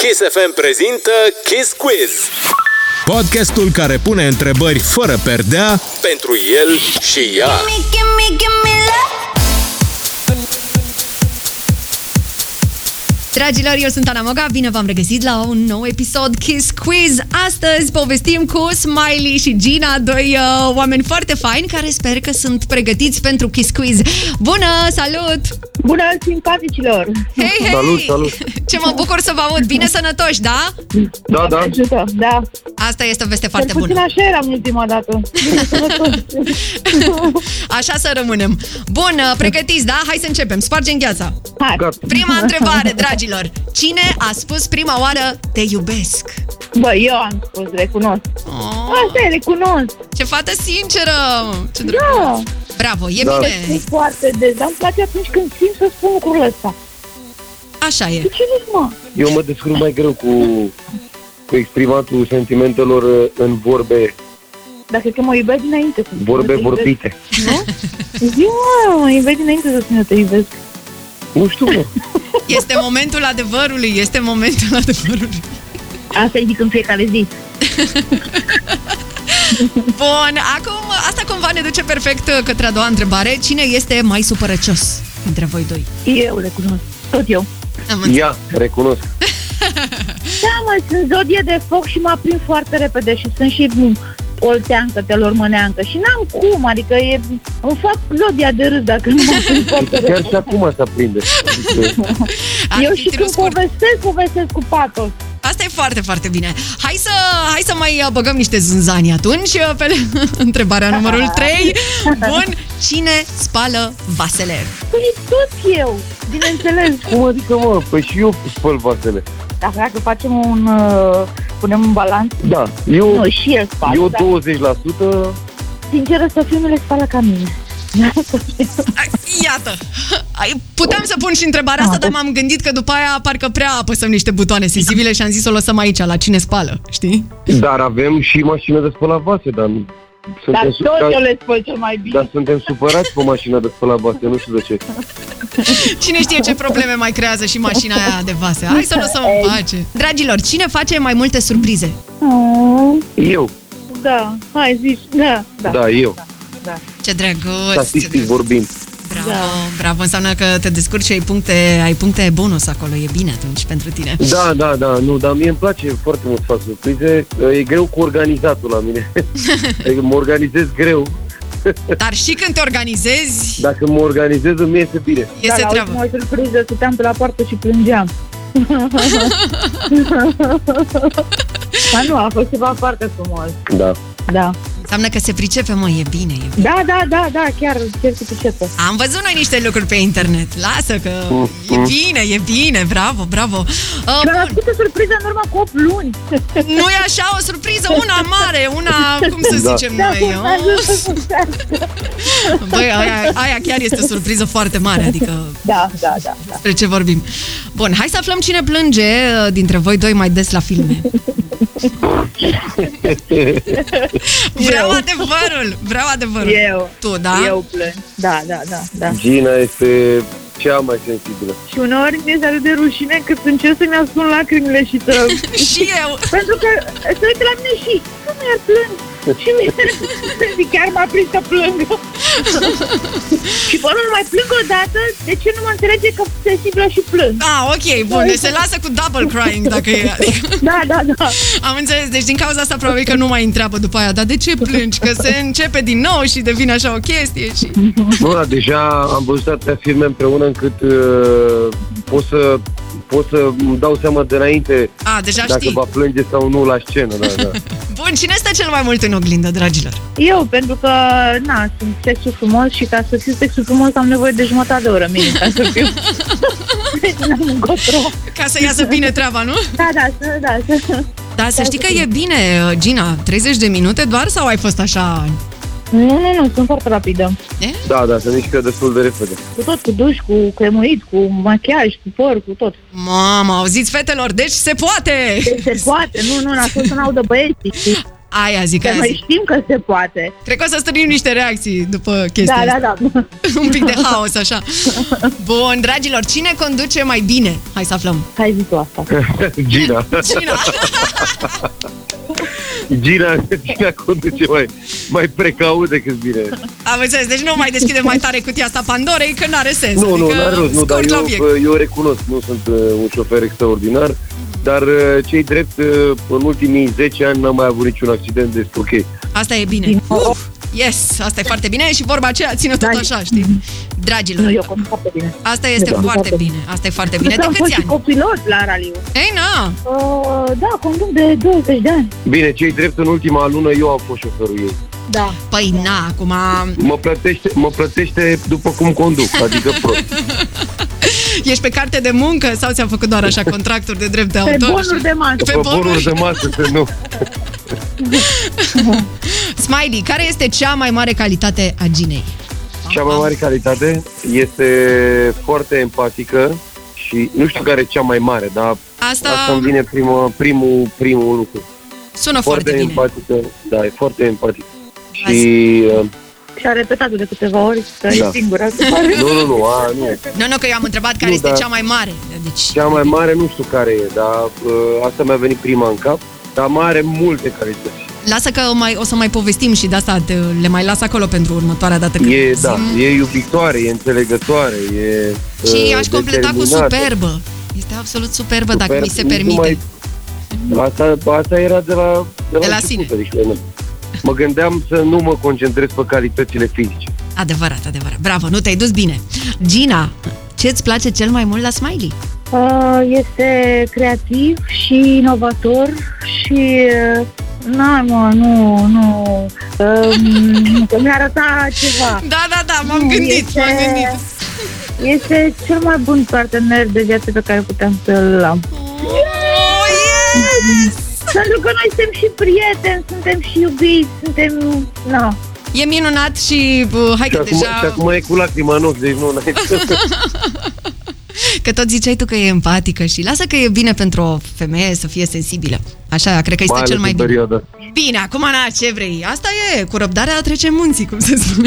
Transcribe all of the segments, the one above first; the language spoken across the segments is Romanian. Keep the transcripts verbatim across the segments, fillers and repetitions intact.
Kiss F M prezintă Kiss Quiz, podcastul care pune întrebări fără perdea pentru el și ea. Dragilor, eu sunt Ana Moga, bine v-am regăsit la un nou episod Kiss Quiz. Astăzi povestim cu Smiley și Gina, doi uh, oameni foarte faini care sper că sunt pregătiți pentru Kiss Quiz. Bună, salut! Bună, simpaticilor! Hei, hei! Salut, salut! Ce mă bucur să vă aud! Bine sănătoși, da? Da, da. Ajută, da. Asta este o veste foarte Cel puțin bună. așa eram ultima dată. Bine sănătoși. Așa să rămânem. Bun, pregătiți, da? Hai să începem. Spargem gheața. Hai. Gata. Prima întrebare, dragilor. Cine a spus prima oară te iubesc? Bă, eu am spus, recunosc. Oh, Asta e, recunosc. ce fată sinceră! Ce drăguț! Da. Bravo, e Da. bine. E foarte des, dar îmi place atunci când simt să spun lucrul ăsta. Așa e. De ce nu, mă? Eu mă descurc mai greu cu, cu exprimatul sentimentelor în vorbe, Dar cred că mă iubeai dinainte. să spun vorbe că te iubesc. vorbite. Nu? Zi, mă, mă iubeai dinainte să spun că te iubesc. Nu știu, mă. Este momentul adevărului, este momentul adevărului. Asta zic în fiecare zi. Bun, acum asta cumva ne duce perfect către a doua întrebare. Cine este mai supărăcios dintre voi doi? Eu recunosc. Tot eu. Am înțeles. Ia, recunosc. Da, mă, sunt zodie de foc și mă aprind foarte repede și sunt și olteancă, te lormăneancă și n-am cum, adică e, îmi fac zodia de râs dacă nu mă aprind foarte Chiar și repede. acum se aprinde. Adică, Ar Eu fi și tirul când scurt. povestesc, povestesc cu patos. Asta e foarte, foarte bine. Hai să, hai să mai băgăm niște zânzani atunci pe întrebarea numărul trei. Bun, cine spală vasele? Păi tot eu, bineînțeles. cum adică, mă? Păi și eu spăl vasele. Dacă, dacă facem un, uh, punem un balanț, Da, eu, nu, și el spală, eu dar douăzeci la sută. sinceră să fiu, nu le spală ca mine. Iată, Ai- puteam să pun și întrebarea asta, dar m-am gândit că după aia parcă prea apăsăm niște butoane sensibile și am zis să o lăsăm aici, la cine spală, știi? Dar avem și mașină de spălat vase, dar Dar suntem, su- tot eu dar, le spăl cel mai bine. dar suntem supărați pe mașina de spălat vase, nu știu de ce. Cine știe ce probleme mai creează și mașina aia de vase. Hai să o lăsăm în pace. Dragilor, cine face mai multe surprize? Oh, Eu, da, hai zici, da, da. da, eu. da. Ce drăguț! ce Statistic drăguț. vorbind. Bravo, Da. bravo, înseamnă că te descurci și ai puncte, ai puncte bonus acolo, e bine atunci pentru tine. Da, da, da, nu, dar mie îmi place foarte mult să fac surprize. E greu cu organizatul la mine. Adică mă organizez greu. Dar și când te organizezi, Dacă mă organizez, îmi iese bine. Da, iese la treabă. ultima surpriză stăteam pe la poartă și plângeam. Dar nu, a fost ceva foarte frumos. Da. Da. Înseamnă că se pricepe, mă, e bine, e bine. Da, da, da, da, chiar, chiar se pricepe. Am văzut noi niște lucruri pe internet. Lasă că e bine, e bine, bravo, bravo. Uh, Mi-a bun. născut o surpriză în urmă cu opt luni. Nu e așa, o surpriză, una mare, una, cum să Da. zicem Da, noi. cum oh? a ajuns să muncească. Băi, aia, aia chiar este o surpriză foarte mare, adică Da, da, da, da. despre ce vorbim. Bun, hai să aflăm cine plânge uh, dintre voi doi mai des la filme. Vreau Eu. adevărul, vreau adevărul. Eu. Tu, da? Eu plâng. Da, da, da, da. Gina este cea mai sensibilă. Și uneori mi este atât de rușine că încerc să-mi ascund lacrimile și să... Și eu. Pentru că se uită la mine și nu iar plâng. Și mie chiar m-a prins să plâng. Și până nu mai plâng o dată, de ce nu mă înțelege că sunt sensibilă și plâng? Ah, ok, bun, deci se lasă cu double crying dacă e. Adică, Da, da, da. am înțeles, deci din cauza asta probabil că nu mai întreabă după aia, dar de ce plângi? Că se începe din nou și devine așa o chestie și... Nu, dar deja am văzut atâtea filme împreună încât uh, pot să pot să îmi dau seama de înainte A, deja dacă știi. va plânge sau nu la scenă. Da, da. Bun, cine stă cel mai mult în oglindă, dragilor? Eu, pentru că, na, sunt sexul frumos și ca să fiu sexul frumos am nevoie de jumătate de oră minim ca să fiu. Deci n-am încotro. Ca să iasă bine treaba, nu? Da, da, să, da, să. Da, să știi că e bine, Gina, treizeci de minute doar sau ai fost așa... Nu, nu, nu, sunt foarte rapidă. E? Da, da, se mișcă destul de repede. Cu tot, cu duș, cu cremuit, cu machiaj, cu păr, cu tot. Mamă, auziți, fetelor, deci se poate! Deci se poate, nu, nu, n-a fost să n-audă băieții. Aia zic, Că aia noi zic. știm că se poate. Cred că o să strânim niște reacții după chestia Da, asta. da, da. Un pic de haos, așa. Bun, dragilor, cine conduce mai bine? Hai să aflăm. Hai zi tu asta. Gina. Gina. Gina, Gina conduce mai, mai precaut decât bine. Am înțeles, deci nu mai deschidem mai tare cutia asta Pandorei, că n-are sens. Nu, adică nu, n-are rost, nu, dar scurt la eu, obiect. eu recunosc, nu sunt uh, un șofer extraordinar, dar uh, cei drept, uh, în ultimii zece ani n-am mai avut niciun accident, deci ok. Asta e bine. Uf, yes, asta e foarte bine și vorba aceea ține tot Da. așa, știi? Dragilor, Nu, eu conduc foarte bine. asta este Da. foarte bine. Asta e foarte bine. De Am fost câți și ani? copilot la raliu. Ei, na! Uh, da, conduc de douăzeci de ani. Bine, cei drept, în ultima lună eu am fost șoferul ei. Da. Păi, na, acum... Mă plătește, mă plătește după cum conduc, adică prost. Ești pe carte de muncă sau ți-am făcut doar așa contracturi de drept de Pe autor? bonuri de masă. Pe Pe bonuri. bonuri de masă, să nu. Smiley, care este cea mai mare calitate a Ginei? Cea mai mare calitate este foarte empatică și nu știu care e cea mai mare, dar Asta, asta îmi vine primul, primul, primul lucru. sună foarte, Foarte bine. empatică, da, e foarte empatică. Și uh, Și a repetat-o de câteva ori, că Da. e singura. se pare. nu, nu, nu, a, nu. Nu, nu, că eu am întrebat care Nu, este da. cea mai mare. Deci, Cea mai mare nu știu care e, dar uh, asta mi-a venit prima în cap, dar mai are multe calități. lasă că o, mai, o să mai povestim și de asta te, le mai las acolo pentru următoarea dată. când E, zim. da, e iubitoare, e înțelegătoare, e Și uh, aș completa cu determinată. superbă. Este absolut superbă, Super, dacă mi se nici nu permite. mai- Asta, asta era de la, de la, De la început, sine. Adică, nu. Mă gândeam să nu mă concentrez pe calitățile fizice. Adevărat, adevărat. Bravo, nu te-ai dus bine. Gina, ce-ți place cel mai mult la Smiley? Uh, este creativ și inovator și... Uh, na, mă, nu, nu... Uh, că mi-a arătat ceva. Da, da, da, m-am Nu, gândit, este- m-am gândit. Este cel mai bun partener de viață pe care puteam să-l am. Oh, yes! Pentru că noi suntem și prieteni, suntem și iubiți, suntem... No. E minunat și uh, hai Și că acum, deja... și acum e cu lacrima în ochi, deci nu... n-ai- Că tot ziceai tu că e empatică și lasă că e bine pentru o femeie să fie sensibilă. Așa, cred că este mai cel ales mai în bine. perioada. Bine, acum na, ce vrei? Asta e, cu răbdarea trece munții, cum se spune.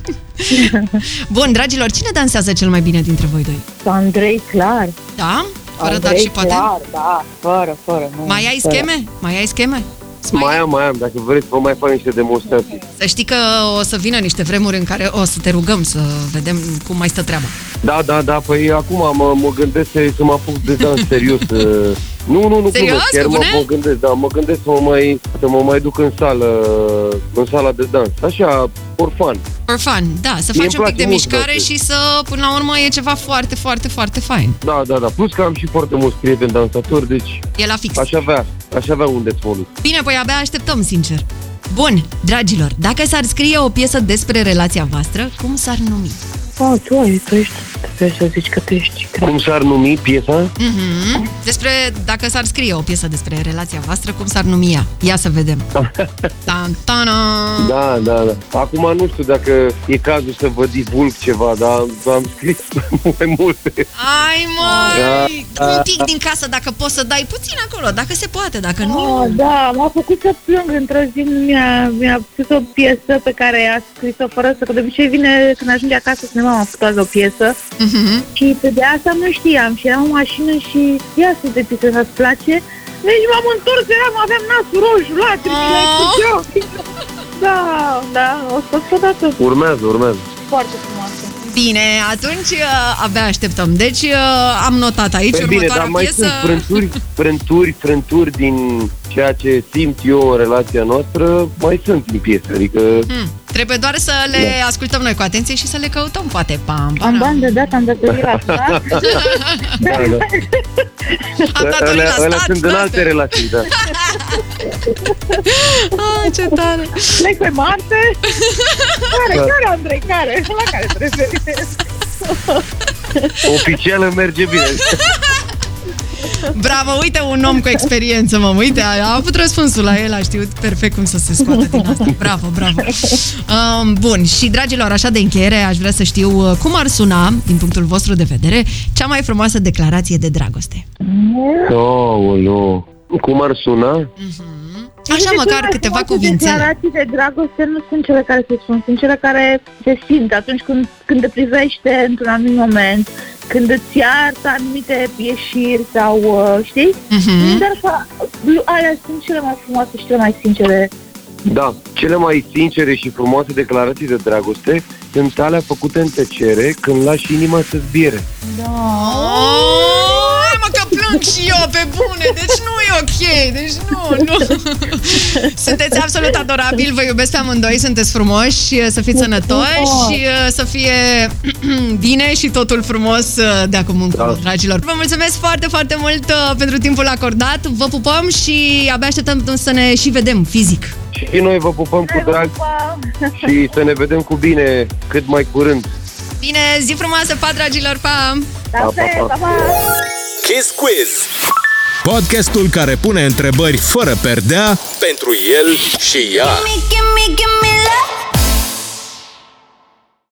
Bun, dragilor, cine dansează cel mai bine dintre voi doi? Andrei, clar. Da? Fără dar Andrei, și poate? clar, da, fără, fără. Nu, Mai ai fără. scheme? Mai ai scheme? Smiley? Mai am, mai am, dacă vreți vă mai fac niște demonstrații. Să știi că o să vină niște vremuri în care o să te rugăm să vedem cum mai stă treaba. Da, da, da, păi acum mă, mă gândesc să, să mă apuc de dans serios. uh, Nu, nu, nu, Serios? glumesc, chiar Cu mă, bune? mă gândesc, da, mă gândesc să mă mai, să mă mai duc în sală, în sala de dans. Așa, for fun. For fun, da, să Mie faci îmi un pic de place mult mișcare dansul. și să, până la urmă, e ceva foarte, foarte, foarte fain. Da, da, da. Plus că am și foarte mulți prieteni dansatori, deci E la fix. aș avea, aș avea unde să mă duc. Bine, păi abia așteptăm, sincer. Bun, dragilor, dacă s-ar scrie o piesă despre relația voastră, cum s-ar numi? Oh, tu, ai, tu ești, trebuie să zici că tu ești. Cum s-ar numi piesa? Mhm. Despre, dacă s-ar scrie o piesă despre relația voastră, cum s-ar numi ea? Ia să vedem. Tan-tana! Da, da, da. Acum nu știu dacă e cazul să vă divulg ceva, dar am scris mai multe. Ai, măi! Da. Un pic din casă, dacă poți să dai puțin acolo, dacă se poate, dacă nu... Oh, da, m-a făcut să plâng într-o zi, mi-a, mi-a pus o piesă pe care a scris-o fără să, că de obicei vine când ajunge acasă să ne mama a o piesă Mhm. și pe de asta nu știam și eram în mașină și ia să de piesă să-ți place. Deci m-am întors, eram, aveam nasul roșu, lacrimile, Oh. curgeau. Da, da, o fost odată Urmează, urmează. foarte frumoasă. Bine, atunci uh, abia așteptăm. Deci uh, am notat aici Păi bine, următoarea dar mai piesă. sunt frânturi, frânturi, frânturi din ceea ce simt eu în relația noastră, mai sunt în piesă, adică... Hmm. Trebuie doar să le Da. ascultăm noi cu atenție și să le căutăm, poate. Pam, Am pam. bani de dat, am datorii la stat. Da, da. Am dat Alea, la alea stat, sunt în toate. alte relații, da. Ah, ce tare. Plec pe Marte? Care, Da. care, Andrei, care? La care te referi? Oficială merge bine. Bravo, uite un om cu experiență, mă, uite, a, a avut răspunsul la el, a știut perfect cum să se scoată din asta. Bravo, bravo. Um, bun, și dragilor, așa de încheiere, aș vrea să știu uh, cum ar suna, din punctul vostru de vedere, cea mai frumoasă declarație de dragoste. Oh, no. Cum ar suna? Așa, așa măcar câteva cuvințele. Declarații de dragoste nu sunt cele care se spun, sunt cele care se simt atunci când, când te privește într-un anumit moment, când îți iartă anumite ieșiri sau, uh, știi? Uh-huh. Dar că alea sunt cele mai frumoase și cele mai sincere. Da, cele mai sincere și frumoase declarații de dragoste sunt alea făcute în tăcere când lași inima să zbiere. Da. Oh, hai mă că plâng și eu pe bune, deci nu e ok, deci nu, nu. Sunteți absolut adorabili, vă iubesc pe amândoi, sunteți frumoși, să fiți sănătoși, să fie bine și totul frumos de acum încolo, da. Dragilor. Vă mulțumesc foarte, foarte mult pentru timpul acordat, vă pupăm și abia așteptăm să ne și vedem fizic. Și noi vă pupăm cu drag și să ne vedem cu bine cât mai curând. Bine, zi frumoasă, pa, dragilor, pa! Pa, pa, pa, pa, pa. Kiss Quiz, podcastul care pune întrebări fără perdea pentru el și ea. Gimme, gimme, gimme love.